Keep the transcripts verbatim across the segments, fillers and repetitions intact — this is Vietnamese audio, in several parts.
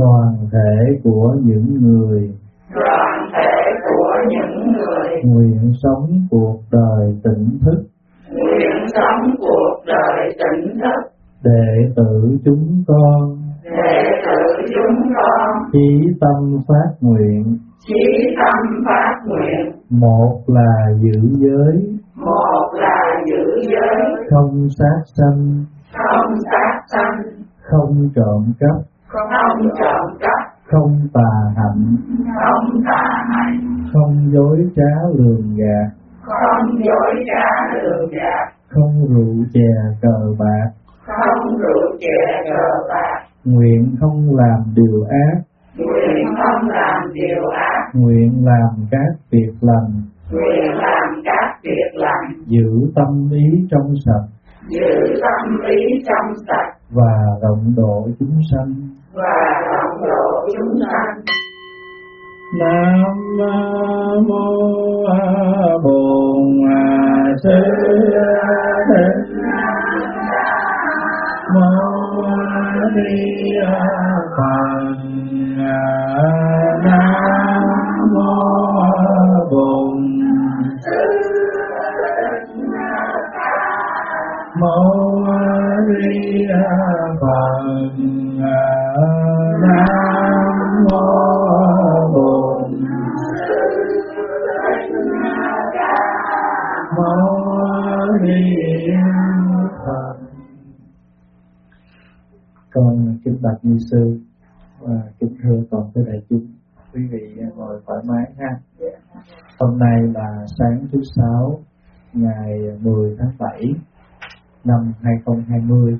toàn thể của những người đoàn thể của những người nguyện sống cuộc đời tỉnh thức, nguyện sống cuộc đời tỉnh thức, đệ tử chúng con đệ tử chúng con chí tâm phát nguyện. chí tâm phát nguyện. Một là giữ giới, Một là giữ giới, không sát sanh, không sát sanh, không trộm cắp, không trộm cắp, không tà hạnh, không tà hạnh, không dối trá lường gạt, không dối trá lường gạt, không rượu chè cờ bạc, không rượu chè cờ bạc. nguyện không làm điều ác, Nguyện không làm điều ác, nguyện làm các việc lành, nguyện làm các việc lành, giữ tâm ý trong sạch giữ tâm ý trong sạch và rộng độ chúng sanh. và rộng độ chúng sanh. Nam mô Bổn Sư Thích Mâu Ni Phật. Nam mô Bổn Mâu Ni Phật. Nam mô Bổn Mâu Ni Phật. Con kính bạch ni sư và kính thưa toàn thể đại chúng, quý vị ngồi thoải mái ha. Hôm nay là sáng thứ sáu, ngày mười tháng bảy năm hai không hai không.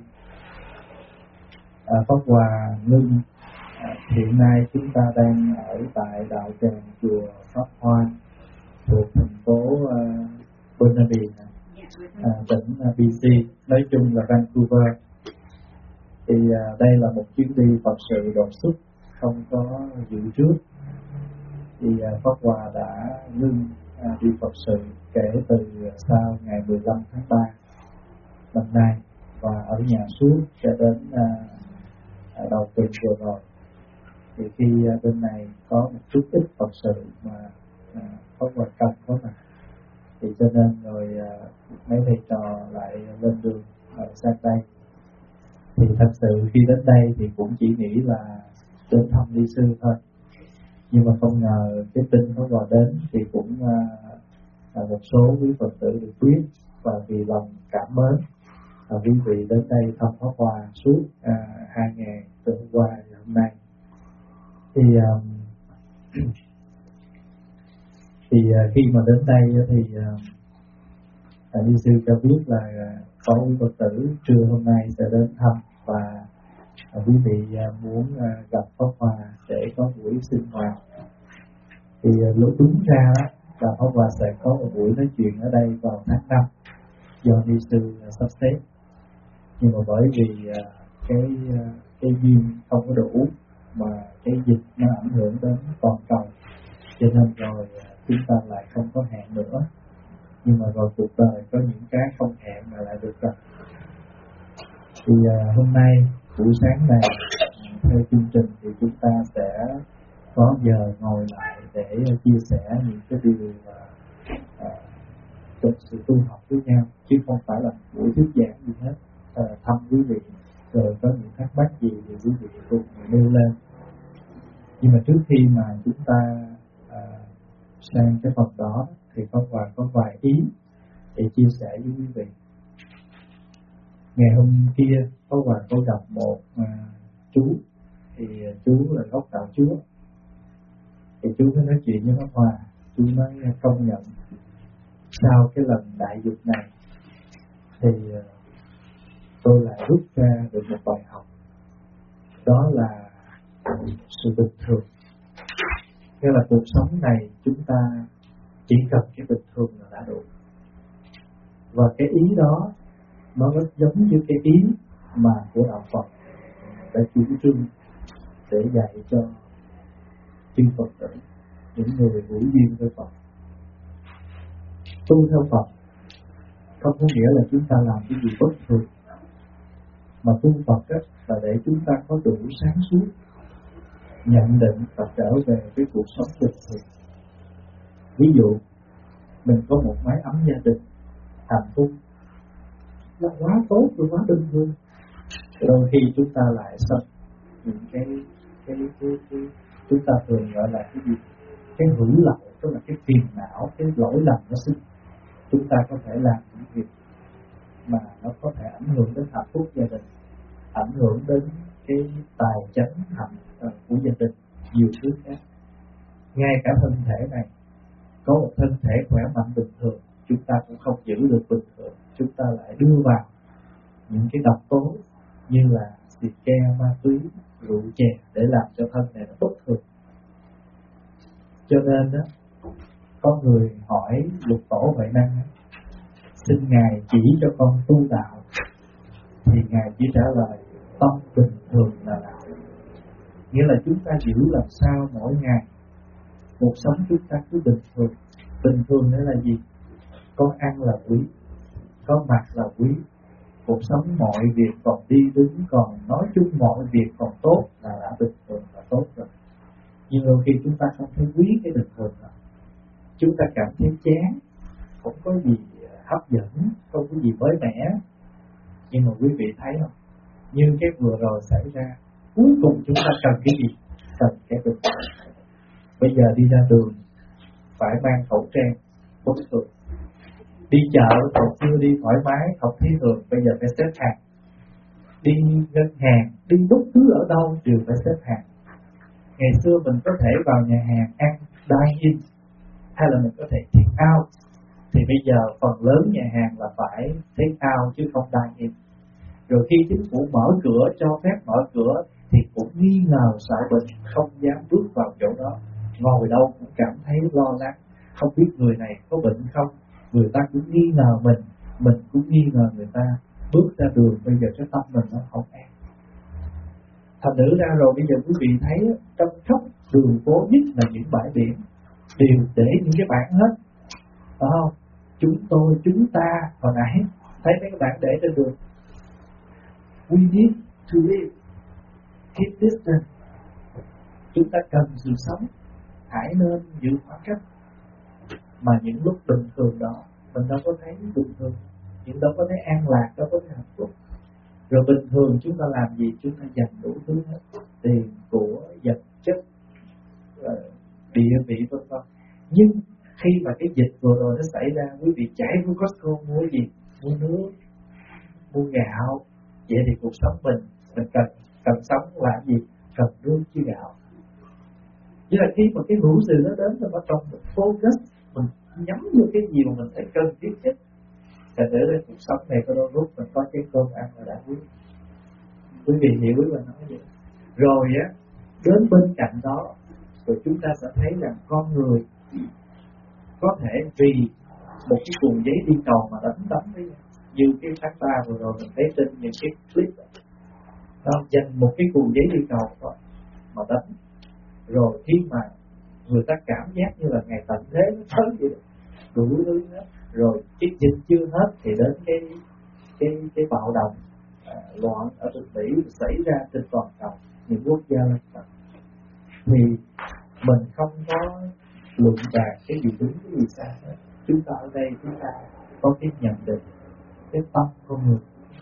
À, Pháp Hòa Ngưng, à, hiện nay chúng ta đang ở tại đạo tràng chùa Pháp Hoa thuộc thành phố uh, Burnaby, à, tỉnh uh, bê xê, nói chung là Vancouver. Thì à, đây là một chuyến đi Phật sự đột xuất, không có dự trước. Thì à, Pháp Hòa đã ngưng à, đi Phật sự kể từ sau ngày mười lăm tháng ba năm nay, và ở nhà suốt cho đến à, à, đầu tuần vừa rồi. Thì khi à, bên này có một chút ít Phật sự mà à, Pháp Hòa cần có mặt, thì cho nên rồi à, mấy thầy trò lại lên đường à, sang đây. Thì thật sự khi đến đây thì cũng chỉ nghĩ là đến thăm ni sư thôi, nhưng mà không ngờ cái tin Pháp Hòa đến thì cũng uh, một số quý Phật tử được biết, và vì lòng cảm mến và quý vị đến đây thăm Pháp Hòa suốt uh, hai ngày từ hôm qua và hôm nay. Thì um, thì uh, khi mà đến đây thì uh, ni sư cho biết là uh, có quý Phật tử trưa hôm nay sẽ đến thăm, và uh, quý vị uh, muốn uh, gặp Pháp Hòa để có buổi sinh hoạt. Thì uh, lúc đúng ra đó, là Pháp Hòa sẽ có một buổi nói chuyện ở đây vào tháng năm do ni sư uh, sắp xếp, nhưng mà bởi vì uh, cái uh, cái duyên không có đủ, mà cái dịch nó ảnh hưởng đến toàn cầu, cho nên rồi uh, chúng ta lại không có hẹn nữa. Nhưng mà rồi cuộc đời có những cái không hẹn mà lại được gặp. Thì uh, hôm nay buổi sáng này theo chương trình thì chúng ta sẽ có giờ ngồi lại để uh, chia sẻ những cái điều mà uh, trong sự tu học với nhau, chứ không phải là buổi thuyết giảng gì hết. Uh, thăm quý vị rồi có những thắc mắc gì thì quý vị cùng nêu lên. Nhưng mà trước khi mà chúng ta uh, sang cái phần đó thì Pháp Hòa có vài ý để chia sẻ với quý vị. Ngày hôm kia Pháp Hòa có gặp một uh, chú, thì uh, chú là gốc đạo Chúa. Thì chú mới nói chuyện với Pháp Hòa, chú nói uh, công nhận sau cái lần đại dịch này thì uh, tôi lại rút ra được một bài học, đó là sự bình thường. Nghĩa là cuộc sống này chúng ta chỉ cần cái bình thường là đã đủ. Và cái ý đó nó rất giống như cái ý mà của đạo Phật đã chủ trương để dạy cho chư Phật tử, những người hữu duyên với Phật. Tu theo Phật không có nghĩa là chúng ta làm cái gì bất thường, mà tu Phật á, là để chúng ta có đủ sáng suốt nhận định và trở về với cuộc sống bình thường. Ví dụ mình có một mái ấm gia đình hạnh phúc là quá tốt rồi, quá bình thường. Đôi khi chúng ta lại sống những cái cái cái, cái chúng ta thường gọi là cái gì, cái hữu lậu, tức là cái phiền não, cái lỗi lầm nó sinh. Chúng ta có thể làm những việc mà nó có thể ảnh hưởng đến hạnh phúc gia đình, ảnh hưởng đến cái tài chánh hạnh của gia đình, nhiều thứ khác. Ngay cả thân thể này, có một thân thể khỏe mạnh bình thường, chúng ta cũng không giữ được bình thường, chúng ta lại đưa vào những cái độc tố như là xì ke, ma túy, rượu chè để làm cho thân này nó bất thường. Cho nên đó, có người hỏi Lục Tổ Huệ Năng, xin Ngài chỉ cho con tu đạo, thì Ngài chỉ trả lời tâm bình thường là đạo. Nghĩa là chúng ta giữ làm sao mỗi ngày cuộc sống chúng ta cứ bình thường. Bình thường nữa là gì? Có ăn là quý, có mặc là quý, cuộc sống mọi việc còn đi đứng, còn nói chung mọi việc còn tốt là đã bình thường và tốt rồi. Nhưng đôi khi chúng ta không thấy quý cái bình thường đó, chúng ta cảm thấy chán, không có gì hấp dẫn, không có gì mới mẻ. Nhưng mà quý vị thấy không, như cái vừa rồi xảy ra, cuối cùng chúng ta cần cái gì? Cần cái bình thường. Bây giờ đi ra đường phải mang khẩu trang, bất thường. Đi chợ còn chưa đi thoải mái, không thấy thường, bây giờ phải xếp hàng. Đi ngân hàng, đi bất cứ ở đâu đều phải xếp hàng. Ngày xưa mình có thể vào nhà hàng ăn dine in, hay là mình có thể take out. Thì bây giờ phần lớn nhà hàng là phải take out chứ không dine in. Rồi khi chính phủ mở cửa, cho phép mở cửa, thì cũng nghi ngờ sợ bệnh, không dám bước vào chỗ đó. Ngồi đâu cũng cảm thấy lo lắng, không biết người này có bệnh không. Người ta cũng nghi ngờ mình, mình cũng nghi ngờ người ta. Bước ra đường bây giờ cái tâm mình nó không an. Thành thử ra rồi bây giờ quý vị thấy trong khắp đường phố, nhất là những bãi biển, đều để những cái bảng hết, phải không? Chúng tôi, chúng ta, hồi nãy thấy mấy cái bảng để trên đường. We need to live, keep distance. Chúng ta cần sự sống, hãy nên giữ khoảng cách. Mà những lúc bình thường đó mình đâu có thấy bình thường, những đâu có thấy an lạc, đâu có thấy hạnh phúc. Rồi bình thường chúng ta làm gì? Chúng ta dành đủ thứ hết, tiền, của, vật chất, địa vị vân vân. Nhưng khi mà cái dịch vừa rồi nó xảy ra, quý vị chạy vô Costco mua gì? Mua nước, mua gạo. Vậy thì cuộc sống mình, mình cần cần sống là gì? Cần nước chứ gạo. Như là khi mà cái hữu sự nó đến rồi bắt đầu mình focus, mình nhắm vô cái gì mà mình thấy cần thiết nhất. Thành để ra cuộc sống này có đôi lúc mình có cái cơm ăn là đã quý. Quý vị hiểu quý vị nói vậy. Rồi á, đến bên cạnh đó, rồi chúng ta sẽ thấy rằng con người có thể vì một cái cuộn giấy đi cầu mà đánh đấm với nhau. Như cái tháng ba vừa rồi mình thấy trên những cái clip đó, nó dành một cái cuộn giấy đi cầu đó mà đánh. Rồi khi mà người ta cảm giác như là ngày tận thế nó tới vậy, đủ thứ hết. Rồi cái dịch chưa hết thì đến cái cái cái bạo động à, loạn ở bên Mỹ xảy ra trên toàn cầu, những quốc gia lân cận. Thì mình không có luận bàn cái gì đúng cái gì sai hết. Chúng ta ở đây chúng ta có cái nhận định cái tâm con người,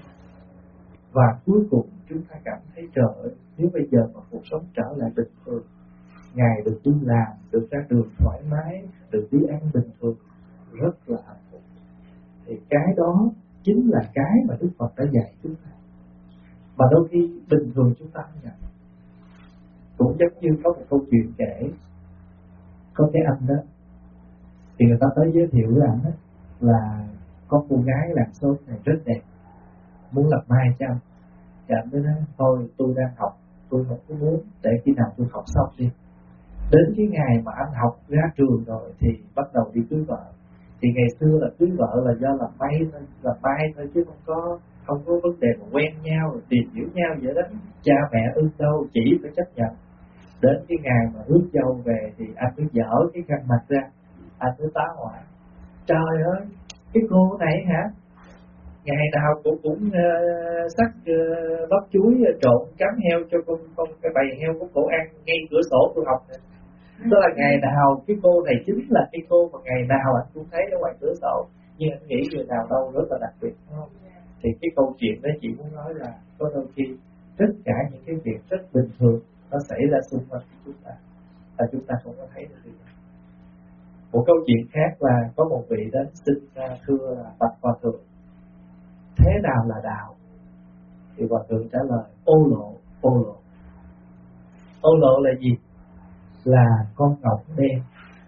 và cuối cùng chúng ta cảm thấy trời ơi, nếu bây giờ mà cuộc sống trở lại bình thường, Ngài được đi làm, được ra đường thoải mái, được đi ăn bình thường, rất là hạnh phúc. Thì cái đó chính là cái mà Đức Phật đã dạy chúng ta. Mà đôi khi bình thường chúng ta không nhận. Cũng giống như có một câu chuyện kể, có cái anh đó, thì người ta tới giới thiệu với anh đó, là có cô gái làng xóm này rất đẹp, muốn làm mai cho anh. Thì anh mới nói, thôi tôi đang học, tôi không có muốn, để khi nào tôi học xong đi. Đến cái ngày mà anh học ra trường rồi thì bắt đầu đi cưới vợ. Thì ngày xưa là cưới vợ là do làm may thôi, làm may thôi chứ không có không có vấn đề mà quen nhau rồi tìm hiểu nhau vậy đó. Cha mẹ ước dâu chỉ phải chấp nhận. Đến cái ngày mà ước dâu về thì anh mới dở cái khăn mặt ra, anh mới tá hỏa. Trời ơi, cái cô này hả? ngày nào cũng cũng uh, sắc uh, bắp chuối uh, trộn cám heo cho con con cái bầy heo của cổ ăn ngay cửa sổ tôi học này. Tức là ngày nào cái cô này chính là cái cô mà ngày nào anh cũng thấy ở ngoài cửa sổ, nhưng anh nghĩ người nào đâu rất là đặc biệt, đúng không? Thì cái câu chuyện đó chị muốn nói là có đôi khi tất cả những cái việc rất bình thường nó xảy ra xung quanh chúng ta và chúng ta không có thấy được gì. Một câu chuyện khác là có một vị đến xin thưa bạch hòa thượng, thế nào là đạo? Thì hòa thượng trả lời ô lộ, ô lộ. Ô lộ là gì? Là con ngỗng đen,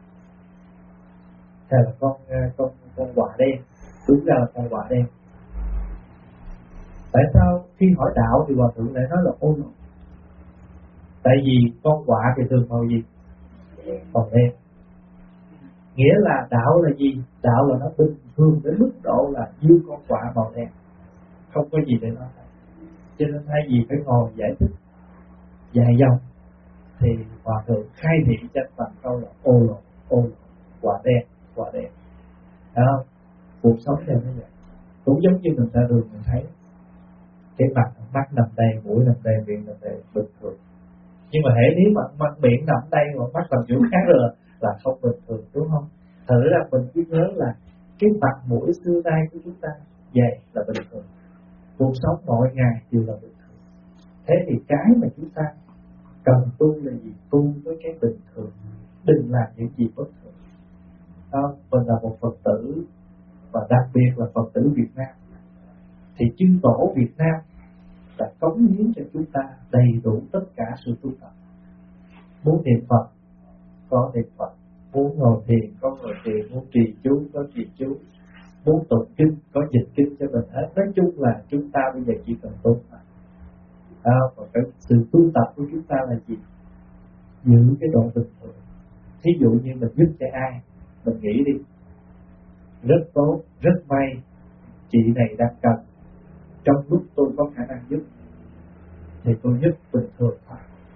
hay là con con con quạ đen, đúng ra là con quạ đen. Tại sao khi hỏi đạo thì hòa thượng lại nói là ô lộ? Tại vì con quạ thì thường màu gì? Màu đen. Nghĩa là đạo là gì? Đạo là nó bình thường đến mức độ là như con quạ màu đen, không có gì để nói. Cho nên thay vì phải ngồi giải thích dài dòng thì hòa thượng khai thị cho bằng câu là ô lộ, ô lộ, quả đen, quả đen. Thấy không? Cuộc sống này như vậy. Cũng giống như mình ra đường mình thấy cái mặt mắt nằm đây, mũi nằm đây, miệng nằm đây bình thường. Nhưng mà hễ nếu mà mắt miệng nằm đây mà mắt nằm chỗ khác rồi là không bình thường, đúng không? Thật ra mình cứ nhớ là cái mặt mũi xưa nay của chúng ta vậy là bình thường. Cuộc sống mọi ngày đều là bình thường. Thế thì cái mà chúng ta cần tu là gì? Tu với cái bình thường, đừng làm những gì bất thường. Đó, mình là một Phật tử và đặc biệt là Phật tử Việt Nam, thì chư tổ Việt Nam đã cống hiến cho chúng ta đầy đủ tất cả sự tu tập. Muốn niệm Phật có niệm Phật, muốn ngồi thiền có ngồi thiền, muốn trì chú có trì chú, muốn tụng kinh có dịch kinh cho mình hết. Nói chung là chúng ta bây giờ chỉ cần tu mà. À, và cái sự tu tập của chúng ta là gì? Giữ cái độ bình thường. Thí dụ như mình giúp cho ai, mình nghĩ đi, rất tốt, rất may, chị này đang cần, trong lúc tôi có khả năng giúp thì tôi giúp bình thường thôi.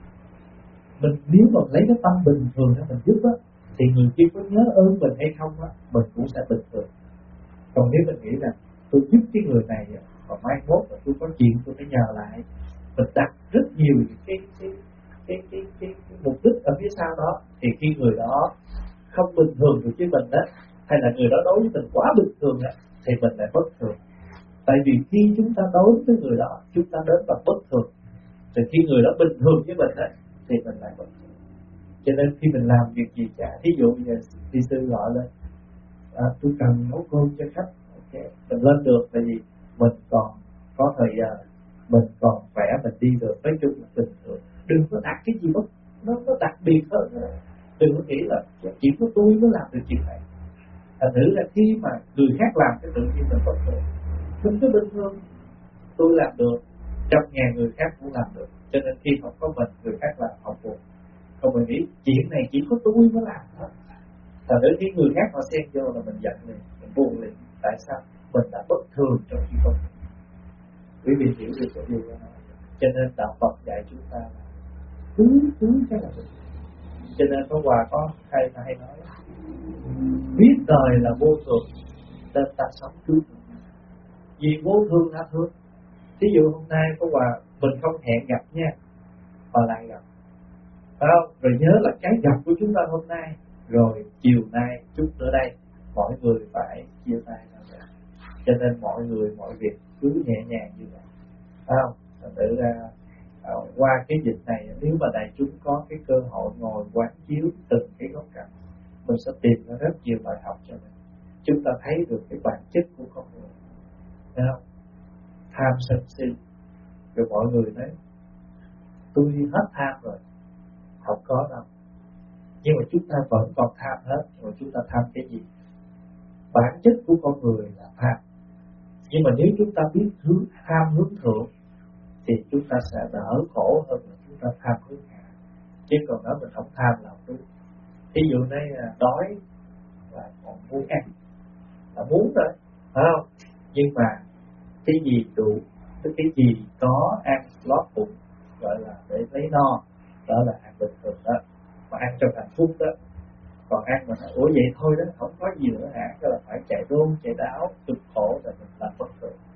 Mình nếu mà lấy cái tâm bình thường để mình giúp á, thì người kia có nhớ ơn mình hay không á, mình cũng sẽ bình thường. Còn nếu mình nghĩ rằng tôi giúp cái người này và mai mốt là tôi có chuyện tôi phải nhờ lại, mình đặt rất nhiều cái cái cái cái, cái, cái mục đích ở phía sau đó, thì khi người đó không bình thường được với mình đó, hay là người đó đối với mình quá bình thường đó, thì mình lại bất thường. Tại vì khi chúng ta đối với người đó, chúng ta đến bằng bất thường, thì khi người đó bình thường với mình đó, thì mình lại bất thường. Cho nên khi mình làm việc gì cả, thí dụ như thi sư gọi lên, à, tôi cần nấu cơm cho khách, ok, mình lên được, tại vì mình còn có thời giờ, mình còn khỏe, mình đi được, nói chung là bình thường. Đừng có đặt cái gì bất nó nó đặc biệt hơn nữa. Đừng có nghĩ là chỉ có tôi mới làm được chuyện này. Thành thử là khi mà người khác làm cái tự nhiên mình bất thường. Không có bình thường, tôi làm được, trăm ngàn người khác cũng làm được. Cho nên khi không có mình, người khác làm không buồn. Không mình nghĩ chuyện này chỉ có tôi mới làm thôi. Thành thử khi người khác họ xen vô là mình giận liền, mình buồn liền. Tại sao? Mình đã bất thường trong khi không. Quý vị hiểu được cái điều đó. Cho nên đạo Phật dạy chúng ta là cứ cứ cái là được. Cho nên có Hòa có hay là hay nói biết đời là vô thường nên ta sống cứ thường. Vì vô thường là thường. Ví dụ hôm nay có Hòa mình không hẹn gặp nha, mà lại gặp, phải không? Rồi nhớ là cái gặp của chúng ta hôm nay, rồi chiều nay chút nữa đây mọi người phải chia tay ra. Cho nên mọi người mọi việc cứ nhẹ nhàng như vậy, phải không? Thành thử ra à, qua cái dịch này, nếu mà đại chúng có cái cơ hội ngồi quán chiếu từng cái góc cạnh, mình sẽ tìm ra rất nhiều bài học cho mình. Chúng ta thấy được cái bản chất của con người, thấy không? Tham sân si, rồi mọi người nói tôi hết tham rồi, không có đâu. Nhưng mà chúng ta vẫn còn tham hết, rồi chúng ta tham cái gì? Bản chất của con người là tham. Nhưng mà nếu chúng ta biết hướng tham hướng thượng thì chúng ta sẽ đỡ khổ hơn là chúng ta tham hướng hạ. Chứ còn đó mình không tham là không đúng. Ví dụ đây là đói và còn muốn ăn là muốn rồi, phải không? Nhưng mà cái gì đủ, cái gì có ăn lót bụng gọi là để lấy no, đó là ăn bình thường đó, mà ăn trong hạnh phúc đó. Còn ăn mà nói, ủa vậy thôi đó, không có gì nữa hả? Đó là phải chạy đôn, chạy đáo, cực khổ là mình làm bất thường.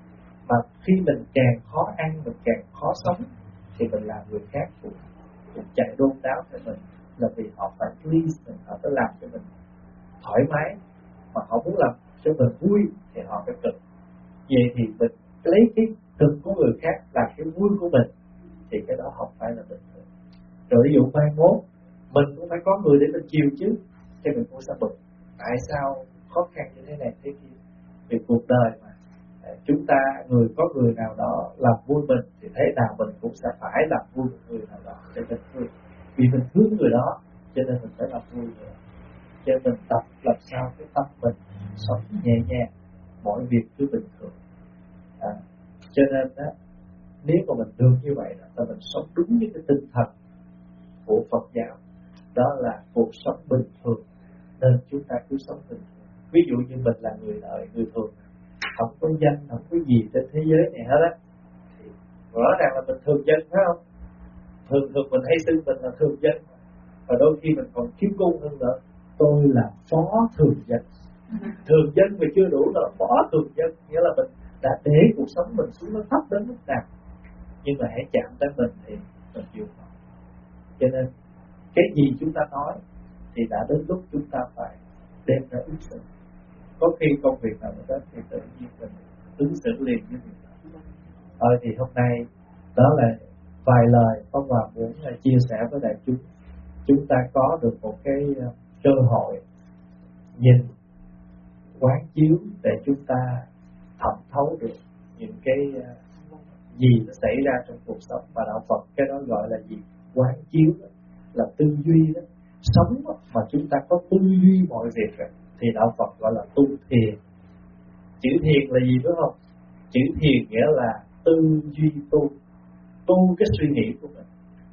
Mà khi mình càng khó ăn, mình càng khó sống, thì mình làm người khác cũng, cũng chạy đôn đáo cho mình, là vì họ phải please mình, họ phải làm cho mình thoải mái. Mà họ muốn làm cho mình vui thì họ phải cực. Vậy thì mình lấy cái cực của người khác làm cái vui của mình, thì cái đó không phải là bình thường. Rồi ví dụ mai mốt mình cũng phải có người để mình chiều chứ, thì mình cũng sẽ bực tại sao khó khăn như thế này thế kia. Vì cuộc đời mà chúng ta, người có người nào đó làm vui mình thì thế nào mình cũng sẽ phải làm vui người nào đó để mình vui. Vì mình thương người đó cho nên mình phải làm vui người. Cho nên mình tập làm sao cái tâm mình sống nhẹ nhàng, mọi việc cứ bình thường. À, cho nên đó, nếu mà mình được như vậy đó, là mình sống đúng với cái tinh thần của Phật giáo, đó là cuộc sống bình thường, nên chúng ta cứ sống bình thường. Ví dụ như mình là người đời, người thường, không có danh, không có gì trên thế giới này hết á, thì rõ ràng là mình thường dân, phải không? Thường thường mình hay xưng mình là thường dân, và đôi khi mình còn kiếm cung hơn nữa. Tôi là phó thường dân. Thường dân mà chưa đủ là phó thường dân, nghĩa là mình đã để cuộc sống mình xuống nó thấp đến mức nào, nhưng mà hãy chạm tới mình thì mình chịu nổi. Cho nên cái gì chúng ta nói thì đã đến lúc chúng ta phải đem ra ứng xử. Có khi công việc nào mình đến thì tự nhiên mình ứng xử liền với việc đó. Thôi thì hôm nay đó là vài lời Pháp Hòa muốn chia sẻ với đại chúng. Chúng ta có được một cái cơ hội nhìn, quán chiếu để chúng ta thẩm thấu được những cái gì nó xảy ra trong cuộc sống. Và đạo Phật cái đó gọi là gì? Quán chiếu đó, là tư duy đó. Sống đó, mà chúng ta có tư duy mọi việc rồi, thì đạo Phật gọi là tu thiền. Chữ thiền là gì đúng không? Chữ thiền nghĩa là tư duy tu, tu cái suy nghĩ của mình.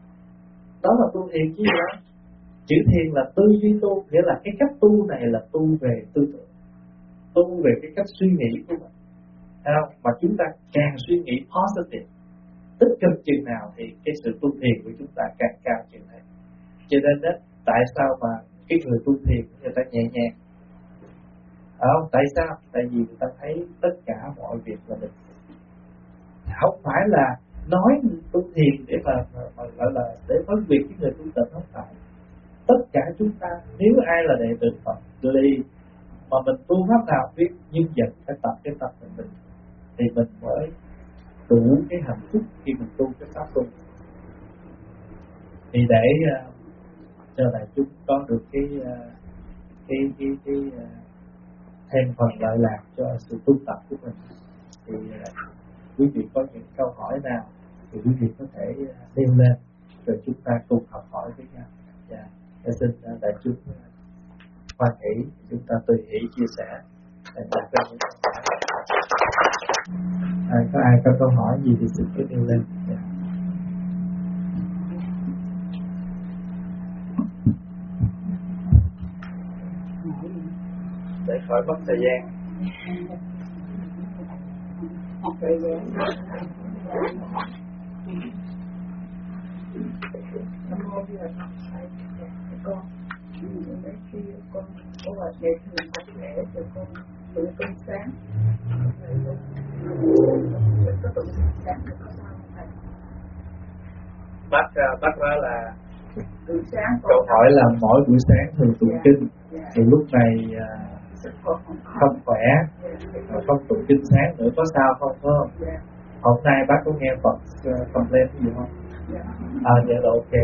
Đó là tu thiền chứ gì đó. Chữ thiền là tư duy tu, nghĩa là cái cách tu này là tu về tư tưởng, tu về cái cách suy nghĩ của mình. Thấy không? Mà chúng ta càng suy nghĩ positive, tích cực chừng nào thì cái sự tu thiền của chúng ta càng cao chừng này. Cho nên đó, tại sao mà cái người tu thiền người ta nhẹ nhàng? À, không? Tại sao? Tại vì người ta thấy tất cả mọi việc là mình, không phải là nói tu thiền để mà, mà, mà gọi là để phân biệt cái người tu tịnh, không phải. Tất cả chúng ta, nếu ai là đệ tử Phật đi mà mình tu pháp nào biết, nhưng vẫn phải tập cái tập của mình, thì mình mới đủ cái hạnh phúc khi mình tu cái pháp tu. Thì để uh, cho đại chúng có được cái uh, cái cái cái uh, thêm phần lợi lạc cho sự tu tập của mình, thì uh, quý vị có những câu hỏi nào thì quý vị có thể uh, nêu lên rồi chúng ta cùng học hỏi với nhau. Dạ, yeah. Xin uh, đại chúng uh, hoan hỷ, chúng ta tùy hỷ chia sẻ để đạt được những câu hỏi. À, có ai có câu hỏi gì thì xin cứ nêu lên. Yeah. Để khỏi mất thời gian. Thời gian. Nam mô Di Đà Phật. Con mấy khi con có hoạt nghệ thường tập lễ rồi con tự công sáng. Có tự công sáng được có sao không thầy? Bác bác nói là Buổi sáng câu hỏi là mỗi buổi sáng thường tụng yeah. kinh yeah. Thì lúc này uh, không khỏe yeah. Không tụng kinh sáng nữa có sao không phải không? Yeah. Hôm nay bác có nghe Phật uh, complain gì không? Yeah. À vậy là ok.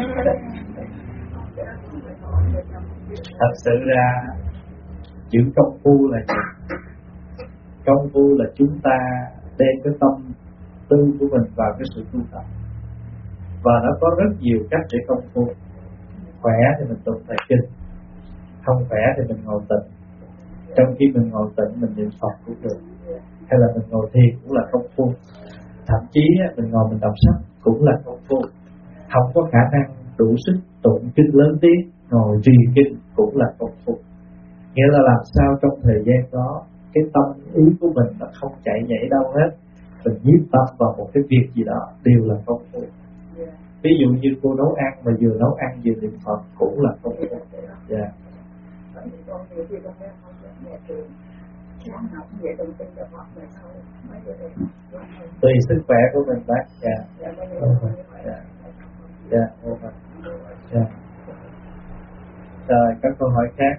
Thật sự ra chữ công phu là gì? Công phu là chúng ta đem cái tâm tư của mình vào cái sự tu tập. Và nó có rất nhiều cách để công phu. Khỏe thì mình tụng bài kinh, không khỏe thì mình ngồi tịnh. Trong khi mình ngồi tịnh mình niệm Phật cũng được, hay là mình ngồi thiền cũng là công phu. Thậm chí mình ngồi mình đọc sách cũng là công phu. Không có khả năng đủ sức tụng kinh lớn tiếng, ngồi trì kinh cũng là công phu. Nghĩa là làm sao trong thời gian đó cái tâm ý của mình nó không chạy nhảy đâu hết, mình nhiếp tâm vào một cái việc gì đó đều là công phu. Ví dụ như cô nấu ăn mà vừa nấu ăn vừa niệm Phật cũng là công phu. Dạ. Khi nào cũng vậy, đồng tin gặp mặt rồi sau mấy bữa đây. Tùy sức khỏe của mình bác. Dạ. Dạ, bây giờ Okay. Dạ. Dạ. Okay. Dạ. Rồi, các câu hỏi khác.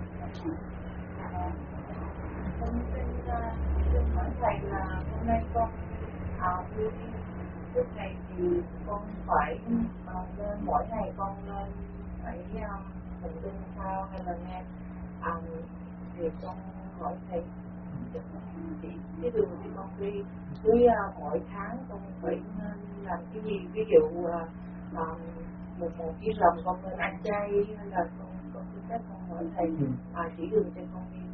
Con xin xin hỏi thầy là hôm nay con à, lúc này thì con phải uh, lên mỗi ngày con lên phải tụng kinh sao hay là nghe um, thì con hỏi thầy chỉ cái đường thì con đi cứ uh, mỗi tháng con phải uh, làm cái gì, ví dụ uh, um, một một cái rằm con nên ăn chay hay là con con xin phép con hỏi thầy à, chỉ đường cho con đi.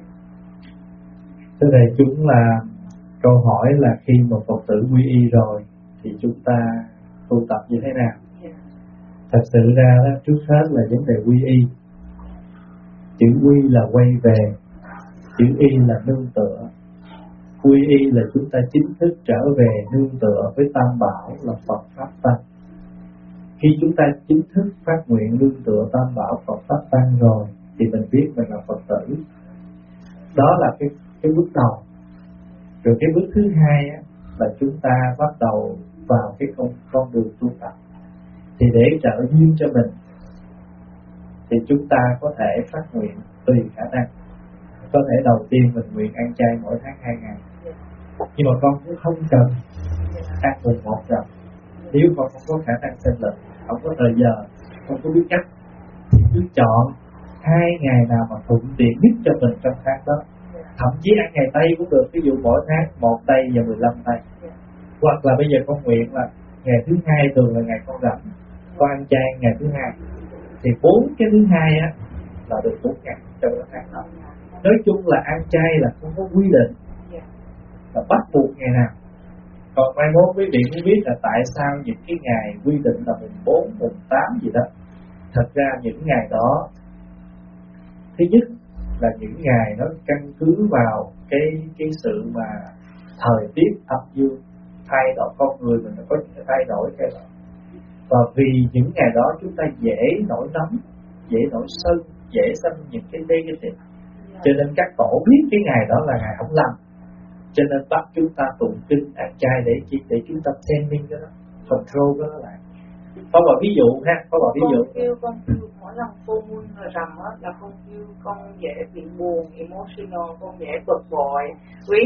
Thế này chúng là câu hỏi là khi một Phật tử quy y rồi thì chúng ta tu tập như thế nào? Yeah. Thật sự ra đó, trước hết là vấn đề quy y. Chữ quy là quay về, chữ y là nương tựa. Quy y là chúng ta chính thức trở về nương tựa với Tam Bảo là Phật Pháp Tăng. Khi chúng ta chính thức phát nguyện nương tựa Tam Bảo Phật Pháp Tăng rồi thì mình biết mình là Phật tử. Đó là cái cái bước đầu. Rồi cái bước thứ hai á, là chúng ta bắt đầu vào cái con con đường tu tập. Thì để trợ duyên cho mình thì chúng ta có thể phát nguyện tùy khả năng. Có thể đầu tiên mình nguyện ăn chay mỗi tháng hai ngày, nhưng mà con cũng không cần ăn mùng một rồi. Nếu con không có khả năng sinh lực, không có thời giờ, không có biết cách, thì cứ chọn hai ngày nào mà thuận tiện nhất cho mình trong tháng đó. Thậm chí ăn ngày Tây cũng được, ví dụ mỗi tháng một Tây và mười lăm Tây. Hoặc là bây giờ con nguyện là ngày thứ hai thường là ngày con rảnh, con ăn chay ngày thứ hai, thì bốn cái thứ hai á là được bốn ngày trong cái tháng đó. Nói chung là ăn chay là không có quy định, là bắt buộc ngày nào. Còn mai mốt quý vị cũng biết là tại sao những cái ngày quy định là mùng bốn, mùng tám gì đó. Thật ra những ngày đó, thứ nhất là những ngày nó căn cứ vào cái cái sự mà thời tiết âm dương thay đổi, con người mình có những thay đổi cái đó. Và vì những ngày đó chúng ta dễ nổi nóng, dễ nổi sân, dễ sinh những cái negative, cho nên các tổ biết cái ngày đó là ngày không lành, cho nên bắt chúng ta tụng kinh ăn chay để chi, để chúng ta training cái đó, control cái đó lại. Có một ví dụ ha, có một ví dụ. Con kêu con kêu mỗi lần full moon rồi rằm á là con kêu con dễ bị buồn, emotional, con dễ bực bội, quyến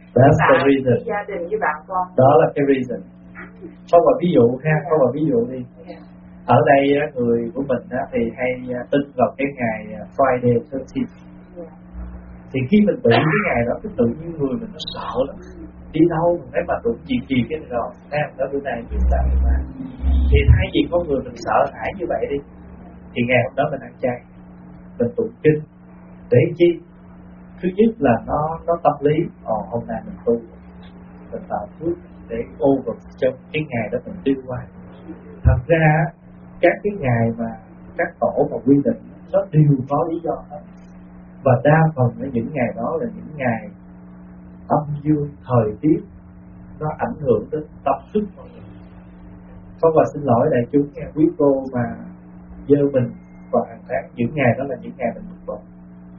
tại gia đình với bạn con. Đó là cái reason. Có một ví dụ ha, có một ví dụ đi. Yeah. Ở đây người của mình thì hay tin vào cái ngày Friday thirteenth. Yeah. Thì khi mình tưởng cái ngày đó, cái tự nhiên người mình nó sợ lắm. Đi đâu mình thấy mà tụng gì gì cái này rồi, em đó bữa nay chúng ta mà. Thì thay vì con người mình sợ hãi như vậy đi, thì ngày hôm đó mình ăn chay, mình tụng kinh để chi? Thứ nhất là nó nó tâm lý, ồ hôm nay mình tu, mình tạo phước để over trong cái ngày đó mình tiêu qua. Thật ra các cái ngày mà các tổ mà quy định nó đều có lý do hết. Và đa phần ở những ngày đó là những ngày âm dương thời tiết nó ảnh hưởng đến tâm thức mọi người. Con và xin lỗi đại chúng nghe quý cô mà dơ mình vào hàng tháng, những ngày đó là những ngày mình bực bội.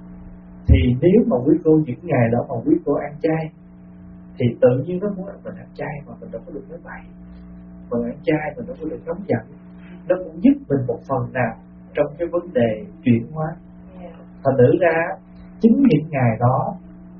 Thì nếu mà quý cô những ngày đó mà quý cô ăn chay thì tự nhiên nó muốn mình ăn chay mà mình đâu có được nói bậy. Mình ăn chay mình đâu có được nóng giận. Nó cũng giúp mình một phần nào trong cái vấn đề chuyển hóa. Thành thử ra chính những ngày đó,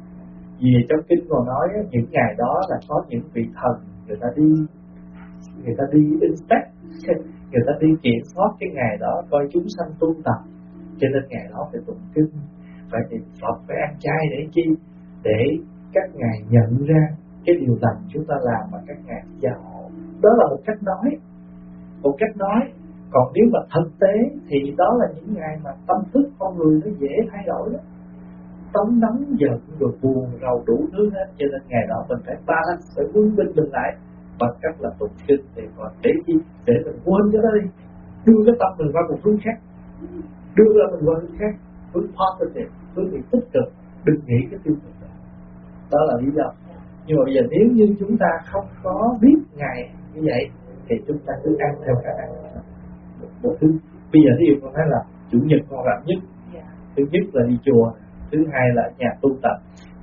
vì trong kinh còn nói những ngày đó là có những vị thần người ta đi người ta đi inspect, người ta đi kiểm soát cái ngày đó coi chúng sanh tu tập, cho nên ngày đó phải tụng kinh, phải niệm Phật, phải ăn chay để chi? Để các ngài nhận ra cái điều lành chúng ta làm mà các ngài gia hộ. Đó là một cách nói, một cách nói. Còn nếu mà thực tế thì đó là những ngày mà tâm thức con người nó dễ thay đổi đó. Tống nóng giận rồi buồn rầu đủ thứ hết, cho nên ngày đó mình phải balance, phải quân bình mình lại bằng cách là tụng kinh thì còn để chi? Để mình quên cái đó đi, đưa cái tâm mình qua một hướng khác, đưa ra mình qua hướng khác, hướng positive, hướng nghĩ tích cực, đừng nghĩ cái tiêu cực đó. Đó là lý do. Nhưng mà bây giờ nếu như chúng ta không có biết ngày như vậy thì chúng ta cứ ăn theo khả năng một, một thứ. Bây giờ ví dụ con nói là chủ nhật con rảnh nhất, thứ nhất là đi chùa, thứ hai là nhà tu tập,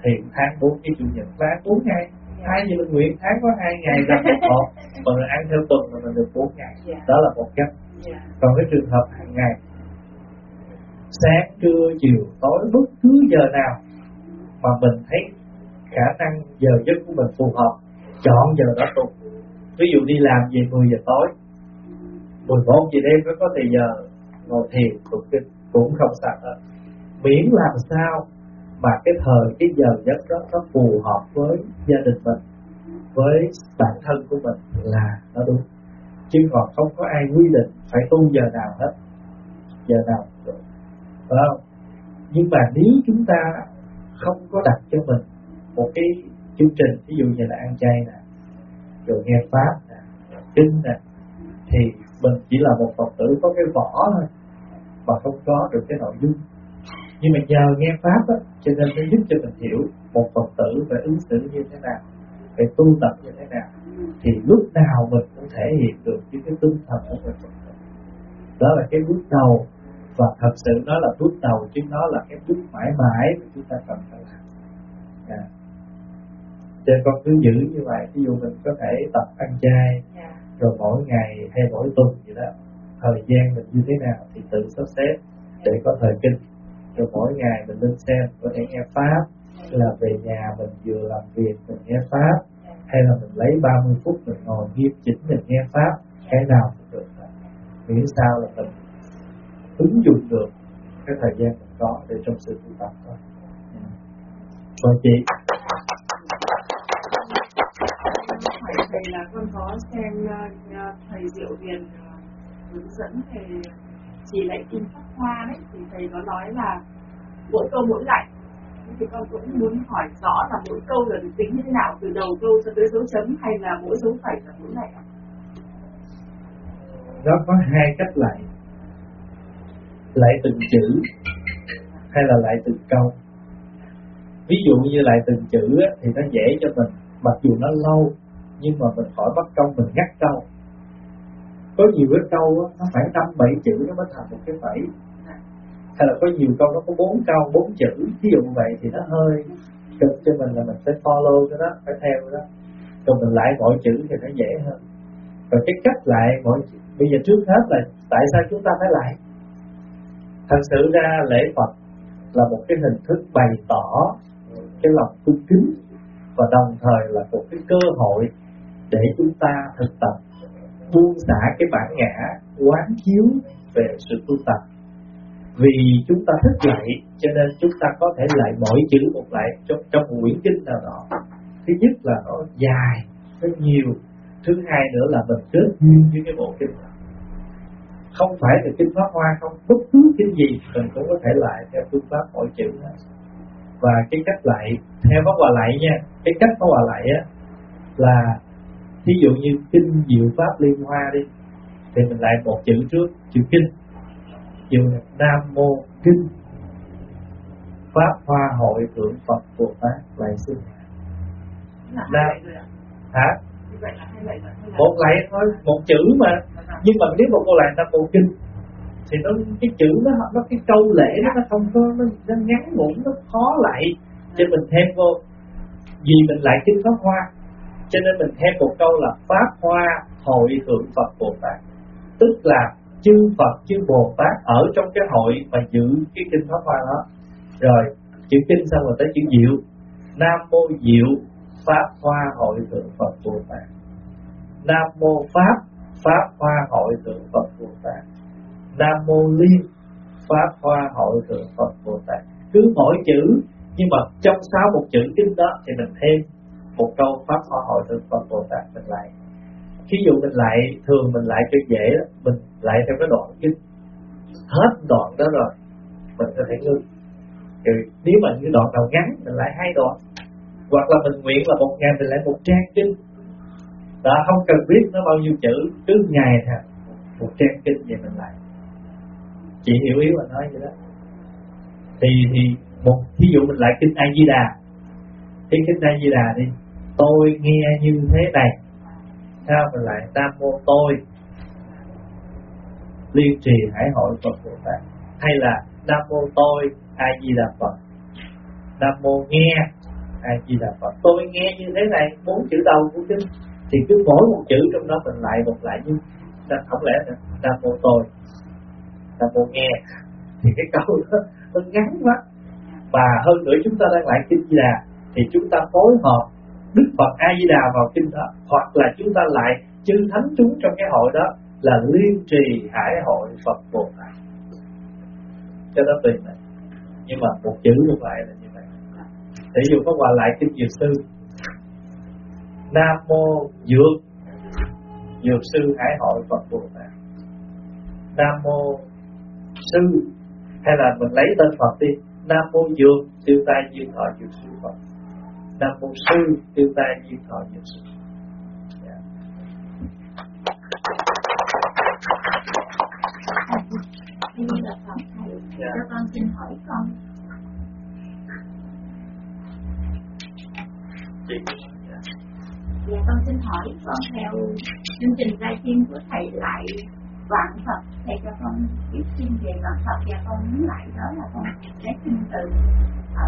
thì tháng bốn cái chủ nhật là bốn ngày. Hai giờ mình nguyện tháng có hai ngày làm một hộp, mà mình ăn theo tuần là mình được bốn ngày. Đó là một cách. Còn cái trường hợp hàng ngày, sáng, trưa, chiều, tối, bất cứ giờ nào mà mình thấy khả năng giờ giấc của mình phù hợp, chọn giờ đó tu. Ví dụ đi làm về mười giờ tối, mười một giờ đêm mới có thời giờ ngồi thiền tụng kinh cũng không sao hết. Miễn làm sao mà cái thời cái giờ giấc đó nó phù hợp với gia đình mình, với bản thân của mình là nó đúng. Chứ còn không có ai quy định phải tu giờ nào hết, giờ nào cũng được, phải không? Nhưng mà nếu chúng ta không có đặt cho mình một cái chương trình, ví dụ như là ăn chay nè, rồi nghe pháp nè, kinh nè, thì mình chỉ là một Phật tử có cái vỏ thôi mà không có được cái nội dung. Nhưng mà nhờ nghe pháp á, cho nên nó giúp cho mình hiểu một Phật tử phải ứng xử như thế nào, phải tu tập như thế nào, thì lúc nào mình cũng thể hiện được những cái tinh thần của mình. Đó là cái bước đầu, và thật sự nó là bước đầu chứ nó là cái bước mãi mãi mà chúng ta cần phải làm. À. Cho nên con cứ giữ như vậy. Ví dụ mình có thể tập ăn chay, yeah. rồi mỗi ngày hay mỗi tuần gì đó, thời gian mình như thế nào thì tự sắp xếp để có thời kinh. Rồi mỗi ngày mình lên xem có thể nghe pháp, là về nhà mình vừa làm việc mình nghe pháp, hay là mình lấy ba mươi phút mình ngồi nghiêm chỉnh mình nghe pháp, cái nào cũng được. Miễn sao là mình ứng dụng được cái thời gian mình có để trong sự tu tập thôi. Còn chị hỏi thầy là con có xem uh, thầy Diệu Hiền uh, hướng dẫn thầy chỉ lạy kinh Pháp Hoa đấy, thì thầy có nói là mỗi câu mỗi lạy. Thì con cũng muốn hỏi rõ là mỗi câu là được tính như thế nào, từ đầu câu cho tới dấu chấm, hay là mỗi dấu phẩy là mỗi lạy? Nó có hai cách lạy, lạy từng chữ hay là lạy từng câu. Ví dụ như lạy từng chữ á, thì nó dễ cho mình, mặc dù nó lâu nhưng mà mình khỏi bắt câu, mình ngắt câu. Có nhiều cái câu á, nó phải năm bảy chữ nó mới thành một cái phẩy, hay là có nhiều câu nó có bốn câu bốn chữ, ví dụ vậy thì nó hơi cực cho mình, là mình phải follow cái đó, phải theo cái đó. Rồi mình lại mọi chữ thì nó dễ hơn. Rồi cái cách lại mọi chữ, bây giờ trước hết là tại sao chúng ta phải lại? Thật sự ra lễ Phật là một cái hình thức bày tỏ cái lòng cung kính, và đồng thời là một cái cơ hội để chúng ta thực tập buông xả cái bản ngã quán chiếu về sự tu tập. Vì chúng ta thích lạy cho nên chúng ta có thể lạy mỗi chữ một lạy trong, trong một quyển kinh nào đó. Thứ nhất là nó dài, nó nhiều. Thứ hai nữa là mình kết duyên với cái bộ kinh đó. Không phải là kinh Pháp Hoa không, bất cứ kinh gì mình cũng có thể lạy theo phương pháp mỗi chữ đó. Và cái cách lạy theo Pháp Hòa lạy nha, cái cách Pháp Hòa lạy á là ví dụ như kinh Diệu Pháp Liên Hoa đi, thì mình lại một chữ trước, chữ kinh. Ví dụ là Nam Mô Kinh Pháp Hoa Hội Thượng Phật Bồ Tát lại xưng. Hả? Một lạy thôi, một chữ mà. Nhưng mà nếu một câu lạy Nam Mô Kinh thì nó cái chữ nó nó cái câu lễ đó, nó không có nó, nó ngắn ngủn, nó khó lạy, cho mình thêm vô. Vì mình lại kinh Pháp Hoa cho nên mình thêm một câu là Pháp Hoa Hội Thượng Phật Bồ Tát, tức là chư Phật chư Bồ Tát ở trong cái hội mà giữ cái kinh Pháp Hoa đó. Rồi chữ kinh xong rồi tới chữ Diệu, Nam Mô Diệu Pháp Hoa Hội Thượng Phật Bồ Tát, Nam Mô Pháp Pháp Hoa Hội Thượng Phật Bồ Tát, Nam Mô Liên Pháp Hoa Hội Thượng Phật Bồ Tát. Cứ mỗi chữ, nhưng mà trong sáu một chữ kinh đó thì mình thêm một câu Pháp Hoa Hội Thượng Phật Bồ Tát mình lại. Ví dụ mình lại, thường mình lại cho dễ đó, mình lại theo cái đoạn kinh, hết đoạn đó rồi mình có thể ngưng. Rồi nếu mà cái đoạn đầu ngắn mình lại hai đoạn, hoặc là mình nguyện là một ngày mình lại một trang kinh đó, không cần biết nó bao nhiêu chữ, cứ ngày thôi một trang kinh vậy mình lại. Chị hiểu ý mình nói vậy đó. Thì thì một ví dụ mình lại kinh A Di Đà, cái kinh A Di Đà đi, tôi nghe như thế này, sao mình lại Nam Mô tôi liên trì hải hội Phật Bồ Tát, hay là Nam Mô tôi A Di Đà Phật, Nam Mô nghe A Di Đà Phật. Tôi nghe như thế này, bốn chữ đầu của kinh thì cứ mỗi một chữ trong đó mình lại một lại, nhưng không lẽ Nam Mô tôi, Nam Mô nghe, thì cái câu đó nó ngắn quá. Và hơn nữa chúng ta đang lại kinh Di Đà thì chúng ta phối hợp Đức Phật A Di Đà vào kinh đó, hoặc là chúng ta lại chư thánh chúng trong cái hội đó là liên trì hải hội Phật Bồ Tát, cho nó tùy này. Nhưng mà một chữ như vậy là như vậy. Ví dụ có qua lại kinh Dược Sư, Nam Mô Dược Dược Sư Hải hội Phật Bồ Tát, Nam Mô Sư, hay là mình lấy tên Phật đi, Nam Mô Dược Tiêu Tai Duyên Thọ Dược Sư Phật, Nam Mô Sư Tiêu Tai Duyên Thọ Dược Sư. Yeah. Như là Phật thầy, Yeah. cho con xin hỏi con. Chị. Dạ con xin hỏi con theo chương trình livestream của thầy lại vạn Phật, thầy cho con biết thêm về vạn Phật, và con muốn lại đó là con lấy kinh từ ở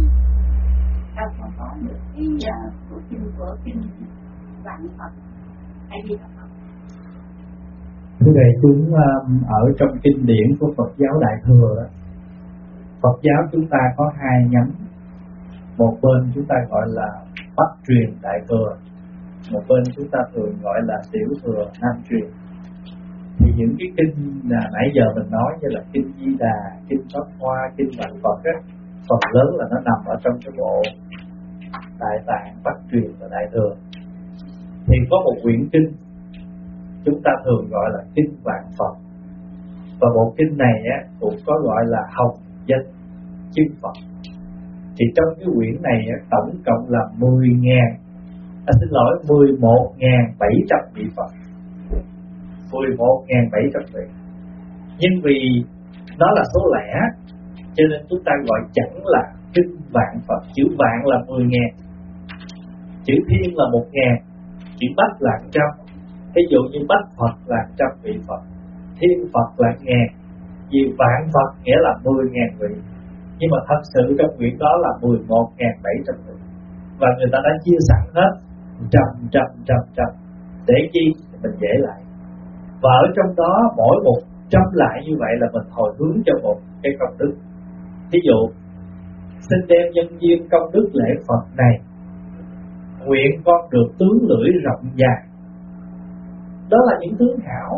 đâu con có được cái uh, của kinh của kinh vạn Phật hay gì đó. Thưa đại chúng, ở trong kinh điển của Phật giáo Đại Thừa đó, Phật giáo chúng ta có hai nhánh. Một bên chúng ta gọi là Bắc truyền Đại Thừa, một bên chúng ta thường gọi là Tiểu Thừa Nam truyền. Thì những cái kinh là nãy giờ mình nói như là kinh Di Đà, kinh Pháp Hoa, kinh Vạn Phật á, phần lớn là nó nằm ở trong cái bộ Đại Tạng Bắc truyền và Đại Thừa. Thì có một quyển kinh chúng ta thường gọi là kinh Vạn Phật, và bộ kinh này á cũng có gọi là Hồng Danh Chư Phật. Thì trong cái quyển này á, tổng cộng là mười ngàn, à, xin lỗi mười một nghìn bảy trăm vị Phật, mười một nghìn bảy trăm vị. Nhưng vì nó là số lẻ cho nên chúng ta gọi chẳng là kinh Vạn Phật. Chữ vạn là mười ngàn, chữ thiên là một ngàn, chữ bách là trăm. Ví dụ như bách Phật là trăm vị Phật, thiên Phật là ngàn, vì vạn Phật nghĩa là mười ngàn vị. Nhưng mà thật sự trong quyển đó là mười một nghìn bảy trăm vị, và người ta đã chia sẵn hết trăm trăm trăm trăm để chi mình dễ lại. Và ở trong đó mỗi một trăm lại như vậy là mình hồi hướng cho một cái công đức. Ví dụ xin đem nhân duyên công đức lễ Phật này, nguyện con được tướng lưỡi rộng dài. Đó là những tướng hảo.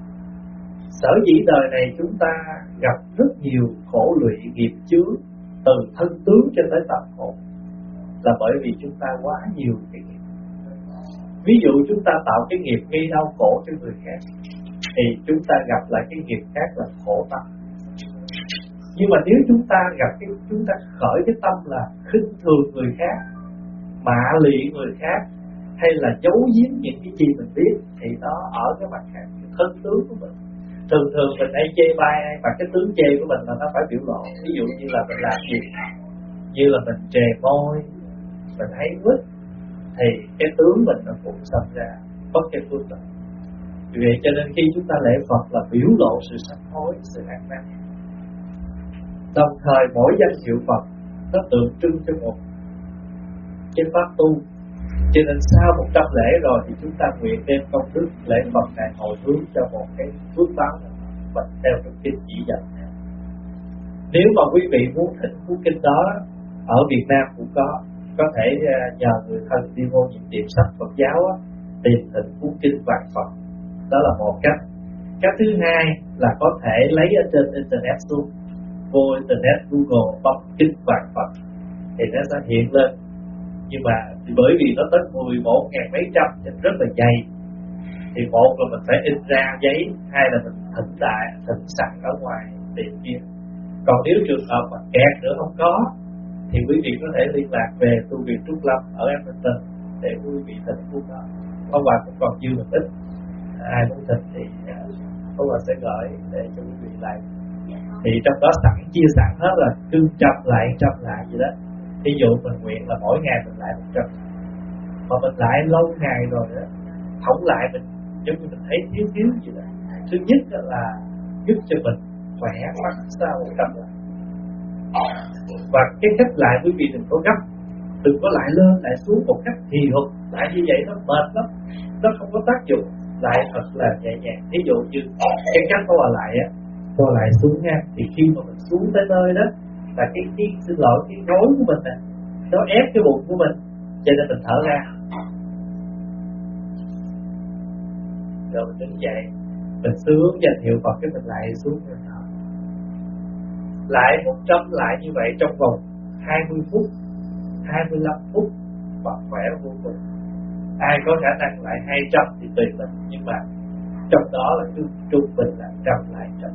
Sở dĩ đời này chúng ta gặp rất nhiều khổ lụy nghiệp chướng, từ thân tướng cho tới tập hồn, là bởi vì chúng ta quá nhiều cái nghiệp. Ví dụ chúng ta tạo cái nghiệp gây đau khổ cho người khác, thì chúng ta gặp lại cái nghiệp khác là khổ tâm. Nhưng mà nếu chúng ta gặp cái chúng ta khởi cái tâm là khinh thường người khác, mạ lụy người khác, hay là giấu giếm những cái gì mình biết, thì đó ở cái mặt khác, cái thân tướng của mình. Thường thường mình hay chê bai ai, mà cái tướng chê của mình là nó phải biểu lộ. Ví dụ như là mình làm gì, như là mình trề môi, mình hay quýt, thì cái tướng mình nó cũng sanh ra bất cái phước đó. Vì vậy cho nên khi chúng ta lễ Phật là biểu lộ sự sám hối, sự ăn năn. Đồng thời mỗi danh hiệu Phật nó tượng trưng cho một cái pháp tu. Cho nên sau một trăm lễ rồi thì chúng ta nguyện đem công đức lễ Phật này hồi hướng cho một cái phước báo và theo trong kinh chỉ dẫn. Nếu mà quý vị muốn thỉnh cuốn kinh đó, ở Việt Nam cũng có, có thể nhờ người thân đi vô những tiệm sách Phật giáo tìm thỉnh cuốn kinh Vạn Phật. Đó là một cách. Cách thứ hai là có thể lấy ở trên internet xuống, vô internet Google bấm kinh Vạn Phật thì nó sẽ hiện lên. Nhưng mà thì bởi vì nó tới mười một nghìn mấy trăm thì rất là dày, thì một là mình phải in ra giấy, hai là mình thỉnh đại thỉnh sẵn ở ngoài tiệm kia. Còn nếu trường hợp mà kẹt nữa không có thì quý vị có thể liên lạc về tu viện Trúc Lâm ở Edmonton để quý vị thỉnh cuốn đó. Ông bà cũng còn dư một ít, ai muốn thỉnh thì ông bà sẽ gửi để cho quý vị lại. Thì trong đó sẵn chia sẵn hết là cứ trăm lại trăm lại gì đó. Ví dụ mình nguyện là mỗi ngày mình lại một trăm, mà mình lại lâu ngày rồi đó, không lại mình giống như mình thấy thiếu thiếu gì đó. Thứ nhất là giúp cho mình khỏe mắt sau một trăm lại. Và cái cách lại quý vị đừng có gấp, Đừng có lại lên lại xuống một cách kỳ hụt, lại như vậy nó mệt lắm, nó không có tác dụng. Lại thật là nhẹ nhàng. Ví dụ như cái cách co lại á, co lại xuống nha, thì khi mà mình xuống tới nơi đó là cái cái xin lỗi cái gối của mình nè, nó ép cái bụng của mình, cho nên mình thở ra. Rồi mình đứng dậy, mình sướng danh hiệu Phật, cái mình lại xuống mình thở. Lại một trăm lại như vậy trong vòng hai mươi phút, hai mươi lăm phút và khỏe vô cùng. Ai có khả năng lại hai trăm thì tùy mình, nhưng mà trong đó là cứ trung bình là trăm lại trăm.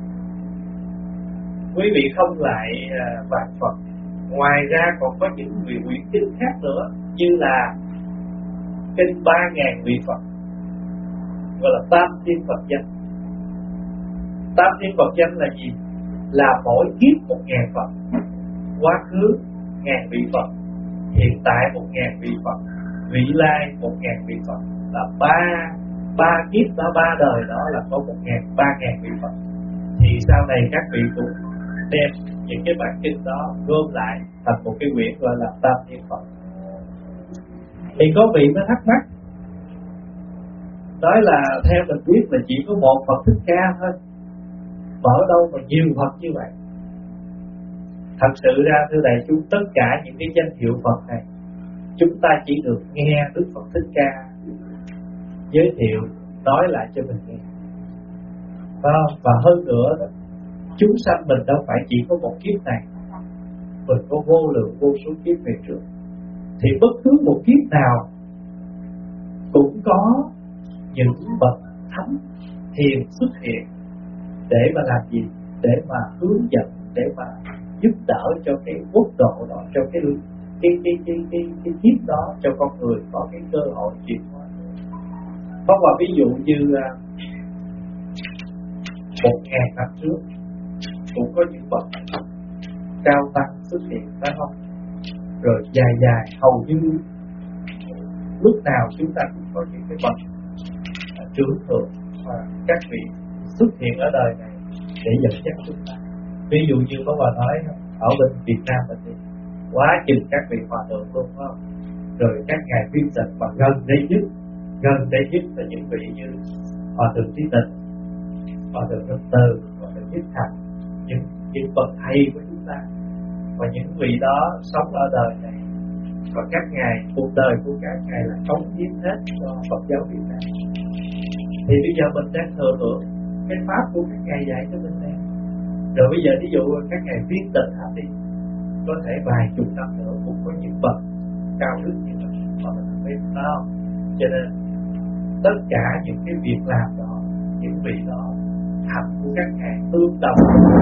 Quý vị không lại uh, vạn Phật. Ngoài ra còn có những vị quyển kinh khác nữa, như là kinh ba ngàn vị Phật, gọi là tam thiên Phật danh. Tam thiên Phật danh là gì? Là mỗi kiếp một ngàn Phật, quá khứ ngàn vị Phật, hiện tại một ngàn vị Phật, vị lai một ngàn vị Phật, là ba ba kiếp đó, ba đời đó là có một ngàn ba ngàn vị Phật. Thì sau này các vị cũng đem những cái bản kinh đó gom lại thành một cái quyển gọi là Tam Thiên Phật. Thì có vị mới thắc mắc, nói là theo mình biết là chỉ có một Phật Thích Ca thôi, mà ở đâu mà nhiều Phật như vậy? Thật sự ra thưa đại chúng, tất cả những cái danh hiệu Phật này chúng ta chỉ được nghe Đức Phật Thích Ca giới thiệu nói lại cho mình nghe, phải không? Và hơn nữa đó, chúng sanh mình đâu phải chỉ có một kiếp này, mình có vô lượng vô số kiếp về trước. Thì bất cứ một kiếp nào cũng có những bậc thánh hiền xuất hiện để mà làm gì? Để mà hướng dẫn, để mà giúp đỡ cho cái quốc độ đó, cho cái cái cái cái cái cái kiếp đó, cho con người có cái cơ hội chuyển hóa. Có một ví dụ như một ngàn năm trước cũng có những bậc cao tăng xuất hiện, phải không? Rồi dài dài hầu như lúc nào chúng ta cũng có những cái bậc trưởng thượng và các vị xuất hiện ở đời này để dẫn dắt chúng ta. Ví dụ như có bà nói ở bên Việt Nam mình thì quá chừng các vị hòa thượng luôn, phải không? Rồi các ngài viên tịch, và gần đây nhất gần đây nhất là những vị như hòa thượng Trí Tịnh, hòa thượng Minh Từ, hòa thượng Nhất Thành, những những bậc thầy của chúng ta. Và những vị đó sống ở đời này, và các ngài, cuộc đời của các ngài là cống hiến hết cho Phật giáo Việt Nam. Thì bây giờ mình đang thừa hưởng cái pháp của các ngài dạy cho mình đây. Rồi bây giờ ví dụ các ngài viên tịch hết đi, có thể vài chục năm nữa cũng có những bậc cao đức như vậy mà mình không biết, phải không? Cho nên tất cả những cái việc làm đó, những vị đó, hạnh của các ngài tương đồng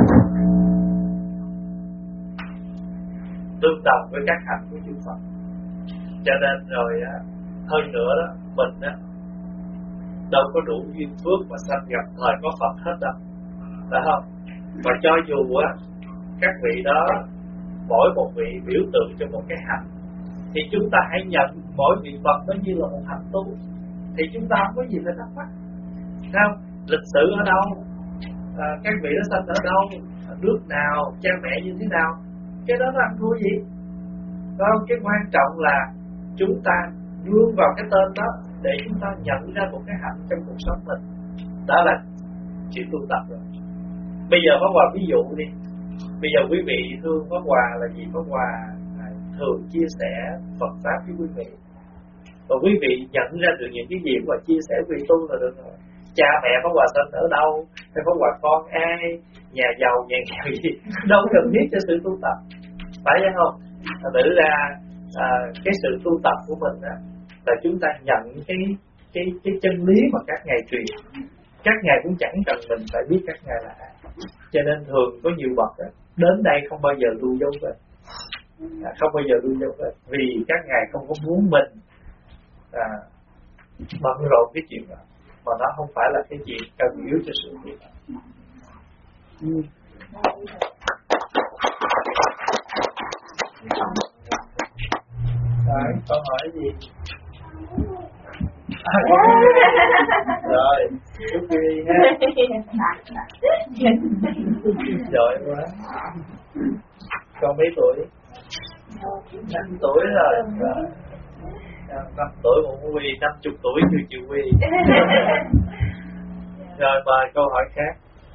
tương đồng với các hạnh của chư Phật. Cho nên rồi á, hơn nữa đó, mình á đâu có đủ duyên phước mà sanh gặp thời có Phật hết đâu, phải không? Và cho dù á các vị đó mỗi một vị biểu tượng cho một cái hạnh, thì chúng ta hãy nhận mỗi vị Phật nó như là một hạnh tu, thì chúng ta không có gì phải thắc mắc. Sao? Lịch sử ở đâu? À, các vị đó sanh ở đâu? Ở nước nào? Cha mẹ như thế nào? Cái đó nó ăn thua gì? Không, cái quan trọng là chúng ta nương vào cái tên đó để chúng ta nhận ra một cái hạnh trong cuộc sống mình. Đó là chuyện tu tập rồi. Bây giờ Pháp Hòa ví dụ đi. Bây giờ quý vị thương Pháp Hòa là gì? Pháp Hòa thường chia sẻ Phật Pháp với quý vị. Và quý vị nhận ra được những cái gì mà chia sẻ quý vị tu là được rồi. Cha mẹ Pháp Hòa sinh ở đâu, hay Pháp Hòa con ai, nhà giàu nhà nghèo gì, đâu cần biết cho sự tu tập, phải không? Tự ra à, cái sự tu tập của mình á, là chúng ta nhận cái cái cái chân lý mà các ngài truyền. Các ngài cũng chẳng cần mình phải biết các ngài là ai. Cho nên thường có nhiều bậc á, đến đây không bao giờ lưu dấu vết, à, không bao giờ lưu dấu vết, vì các ngài không có muốn mình à, bận rộn cái chuyện đó, mà nó không phải là cái chuyện cần yếu cho sự việc. Ừ. Đấy, câu hỏi gì? À, rồi, chúc đi ha. Giỏi quá. Con mấy tuổi? năm tuổi rồi, năm tuổi mà muốn quy, năm chục tuổi chưa chịu quy. Rồi mời câu hỏi khác.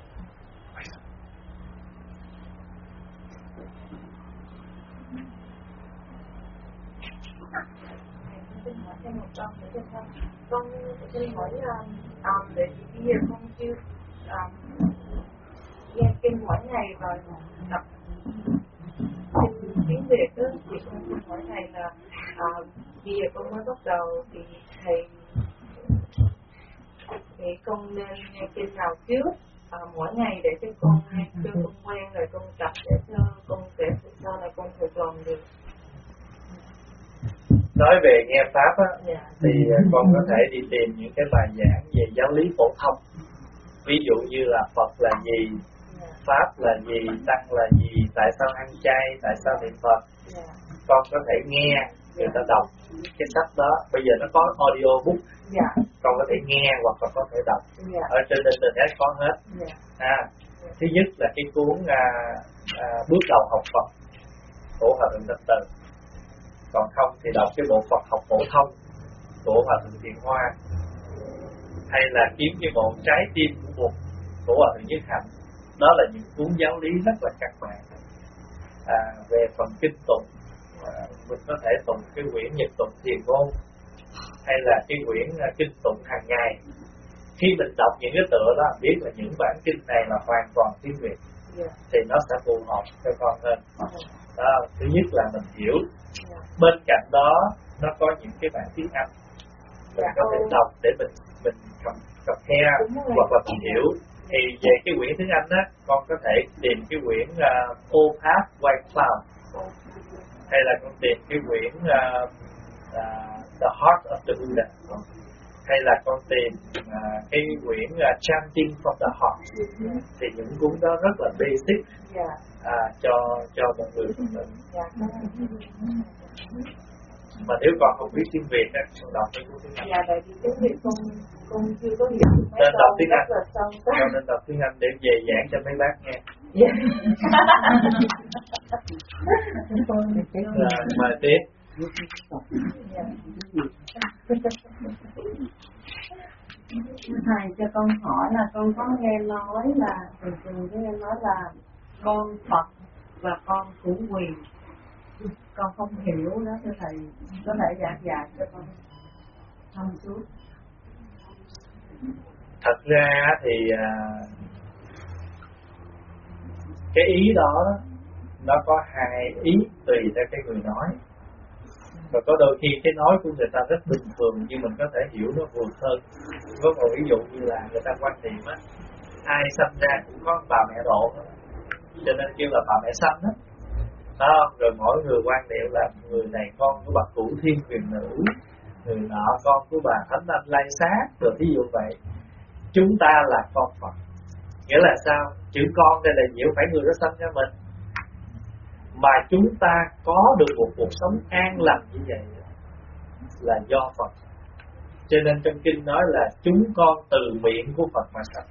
Thêm một câu nữa được không? Con xin hỏi um, để bây giờ con chưa um, nghe kinh mỗi ngày và đọc kinh tiếng Việt đó, thì con xin hỏi thầy là uh, bây giờ con mới bắt đầu thì thầy thì con nên nghe kinh nào trước uh, mỗi ngày để cho con nghe cho con quen rồi con tập để cho con sẽ sau này con thuộc lòng được. Nói về nghe Pháp á, Yeah. thì con có thể đi tìm những cái bài giảng về giáo lý phổ thông. Ví dụ như là Phật là gì, Yeah. Pháp là gì, Tăng là gì, tại sao ăn chay, tại sao niệm Phật. Yeah. Con có thể nghe người ta đọc cái sách đó. Bây giờ nó có audio book, Yeah. con có thể nghe hoặc là có thể đọc. Yeah. Ở trên internet có hết. Yeah. À, thứ nhất là cái cuốn à, à, Bước đầu học Phật của Hòa Thượng Thích Từ. Còn không thì đọc cái bộ Phật học phổ thông của Hòa Thượng Thiện Hoa, hay là kiếm cái bộ Trái tim của Bụt của Hòa Thượng Nhất Hạnh. Đó là những cuốn giáo lý rất là căn bản. À, về phần kinh tụng, à, mình có thể tụng cái quyển Nhật tụng Thiền Ngôn, hay là cái quyển à, kinh tụng hàng ngày. Khi mình đọc những cái tựa đó, biết là những bản kinh này là hoàn toàn tiếng Việt, Yeah. thì nó sẽ phù hợp cho con hơn. Đó, thứ nhất là mình hiểu. Yeah. Bên cạnh đó nó có những cái bản tiếng Anh mình có thể đọc để mình mình cầm cặp khe hoặc là mình hiểu. Thì về cái quyển tiếng Anh á, con có thể tìm cái quyển uh, Old Path White Cloud, hay là con tìm cái quyển uh, uh, The Heart of the Buddha, hay là con tìm uh, cái quyển uh, Chanting from the Heart. Thì những cuốn đó rất là basic à, cho cho một người của mình. Mà nếu con không biết tiếng Việt á, con đọc cái cuốn tiếng Anh. Dạ, tại vì tiếng Việt con con chưa có hiểu. Nên đọc tiếng Anh. Con nên đọc tiếng Anh để về giảng cho mấy bác nghe. Dạ. Rồi mời tiếp. Thầy cho con hỏi là con có nghe nói là thường thường có nghe nói là con Phật và con chủ quyền, con không hiểu đó thưa thầy, có thể giảng dạy cho con thông suốt. Thật ra thì à, cái ý đó nó có hai ý tùy theo cái người nói. Và có đôi khi cái nói của người ta rất bình thường nhưng mình có thể hiểu nó vượt hơn. Có một ví dụ như là người ta quan niệm á, ai sanh ra cũng có bà mẹ độ đó, cho nên kêu là bà mẹ sanh đó. Đó, rồi mỗi người quan niệm là người này con của bà Cửu Thiên Huyền Nữ, người nọ con của bà Thánh Anh Lai Sát, rồi ví dụ vậy. Chúng ta là con Phật. Nghĩa là sao? Chữ con đây là nhiều phải người đó sanh ra mình. Mà chúng ta có được một cuộc sống an lành như vậy là do Phật. Cho nên trong kinh nói là chúng con từ miệng của Phật mà sanh.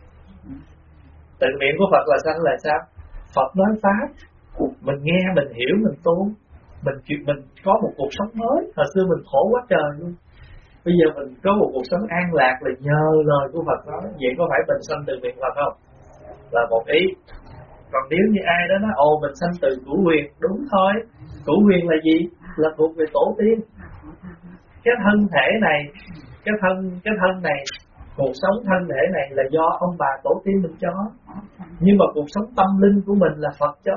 Từ miệng của Phật là sanh là sao? Phật nói Pháp, mình nghe, mình hiểu, mình tu, mình mình có một cuộc sống mới. Hồi xưa mình khổ quá trời luôn, bây giờ mình có một cuộc sống an lạc là nhờ lời của Phật nói. Vậy có phải mình sanh từ miệng Phật không? Là một ý. Còn nếu như ai đó nói ồ mình sanh từ cửu huyền, đúng thôi. Cửu huyền là gì? Là thuộc về tổ tiên. Cái thân thể này, cái thân cái thân này, cuộc sống thân thể này là do ông bà tổ tiên mình cho. Nhưng mà cuộc sống tâm linh của mình là Phật cho,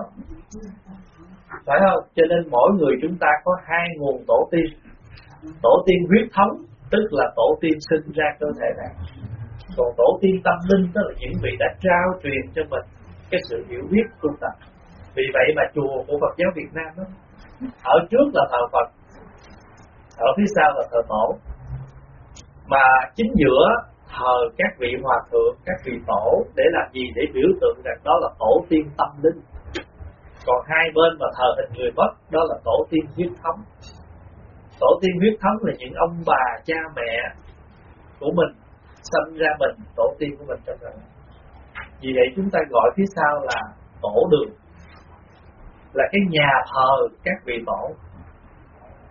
phải không? Cho nên mỗi người chúng ta có hai nguồn tổ tiên. Tổ tiên huyết thống, tức là tổ tiên sinh ra cơ thể này. Còn tổ tiên tâm linh, tức là những vị đã trao truyền cho mình cái sự hiểu biết tu tập. Vì vậy mà chùa của Phật giáo Việt Nam đó, ở trước là thờ Phật, ở phía sau là thờ tổ. Mà chính giữa thờ các vị hòa thượng, các vị tổ để làm gì? Để biểu tượng rằng đó là tổ tiên tâm linh. Còn hai bên mà thờ hình người mất, đó là tổ tiên huyết thống. Tổ tiên huyết thống là những ông bà, cha mẹ của mình, sinh ra mình, tổ tiên của mình trong đời. Vì vậy chúng ta gọi phía sau là tổ đường, là cái nhà thờ các vị tổ.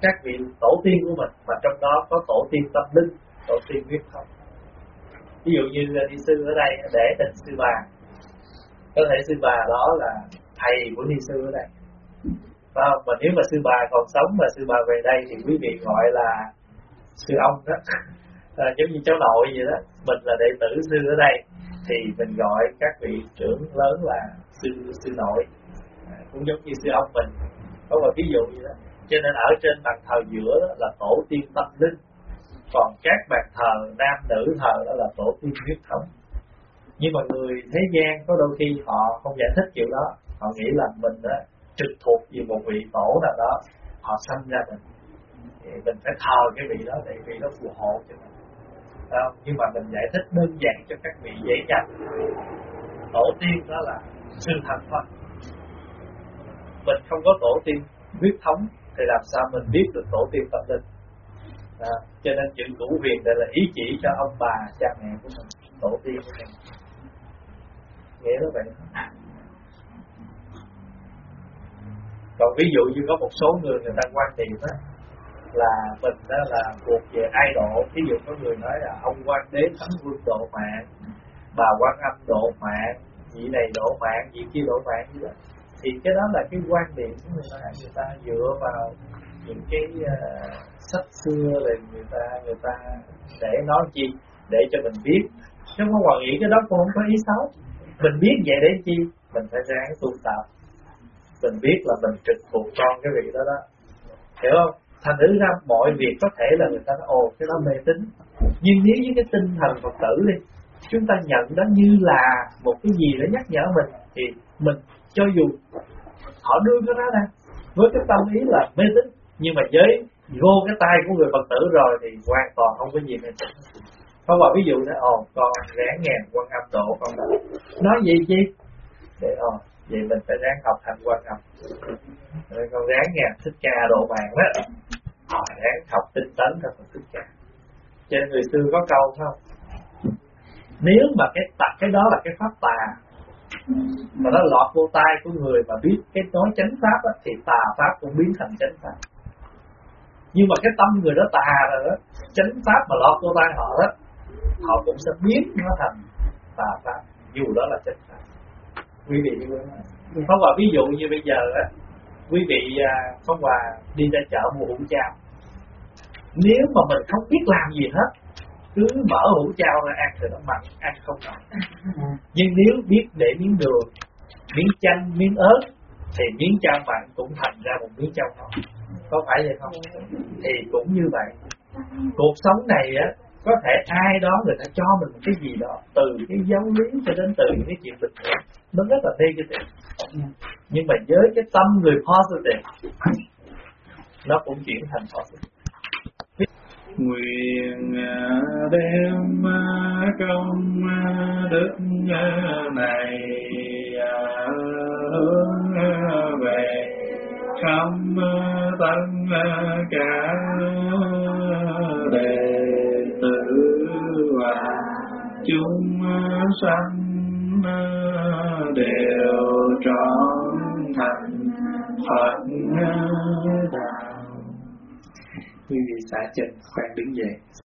các vị tổ tiên của mình, mà trong đó có tổ tiên tâm linh, tổ tiên huyết thống. Ví dụ như ni sư ở đây để tên sư bà, có thể sư bà đó là thầy của ni sư ở đây, phải không? Mà nếu mà sư bà còn sống mà sư bà về đây thì quý vị gọi là sư ông đó. À, giống như cháu nội vậy đó, mình là đệ tử sư ở đây thì mình gọi các vị trưởng lớn là sư sư nội, à, cũng giống như sư ông mình, có một ví dụ như đó. Cho nên ở trên bàn thờ giữa đó là tổ tiên tâm linh, còn các bàn thờ nam nữ thờ đó là tổ tiên huyết thống. Nhưng mà người thế gian có đôi khi họ không giải thích kiểu đó, họ nghĩ là mình đó trực thuộc về một vị tổ nào đó, họ sanh ra mình thì mình phải thờ cái vị đó để vị đó phù hộ cho mình. À, nhưng mà mình giải thích đơn giản cho các vị dễ nhớ. Tổ tiên đó là sư thần thôi, mình không có tổ tiên huyết thống thì làm sao mình biết được tổ tiên tâm linh. À, cho nên chữ cửu huyền đây là ý chỉ cho ông bà cha mẹ của mình, tổ tiên của mình, nghĩa đó vậy. Còn ví dụ như có một số người người ta quan niệm đó là mình đó là thuộc về idol. Ví dụ có người nói là ông Quan Đế Thánh Vương độ mạng, bà Quan Âm độ mạng, vị này độ mạng, vị kia độ mạng như vậy. Thì cái đó là cái quan điểm của người ta, người ta dựa vào những cái uh, sách xưa rồi người ta người ta để nói chi để cho mình biết, chứ không có nghĩ cái đó cũng không có ý xấu. Mình biết vậy để chi? Mình phải ráng tu tập, mình biết là mình trực thuộc con cái vị đó đó, hiểu không? Thành thử ra mọi việc có thể là người ta nói ồ cái đó mê tín, nhưng nếu với cái tinh thần Phật tử đi, chúng ta nhận đó như là một cái gì để nhắc nhở mình, thì mình cho dù họ đưa cái đó ra với cái tâm ý là mê tín, nhưng mà với vô cái tay của người Phật tử rồi thì hoàn toàn không có gì mê tín. Không vào ví dụ đó, ồ con ráng ngàn Quan Âm độ con đó, nói gì chi để ồ vậy mình phải ráng học thành Quan Âm, rồi con ráng ngàn Thích Ca độ mạng đó, họ ráng học tinh tấn cho Phật Thích Ca. Cho nên người xưa có câu không, nếu mà cái cái đó là cái pháp tà mà nó lọt vô tai của người mà biết cái nói chánh pháp đó, thì tà pháp cũng biến thành chánh pháp. Nhưng mà cái tâm người đó tà rồi đó, chánh pháp mà lọt vô tai họ đó, họ cũng sẽ biến nó thành tà pháp, dù đó là chánh pháp. Quý vị như vậy. Không vào ví dụ như bây giờ á, quý vị không hòa đi ra chợ mua hũ chao, nếu mà mình không biết làm gì hết, cứ mở hũ chao ra ăn thì nó mặn, ăn không nổi. Nhưng nếu biết để miếng đường, miếng chanh, miếng ớt thì miếng chao mặn cũng thành ra một miếng chao ngon, có phải vậy không? Thì cũng như vậy, cuộc sống này á, có thể ai đó người ta cho mình một cái gì đó, từ cái giáo lý cho đến từ những cái chuyện bình thường, nó rất là negative. Nhưng mà với cái tâm người positive, nó cũng chuyển thành positive. Nguyện đem công đức này hướng về khắp tất cả đệ tử và chúng sanh đều trọn thành Phật đạo. Quý vị xả chân khoan đứng dậy.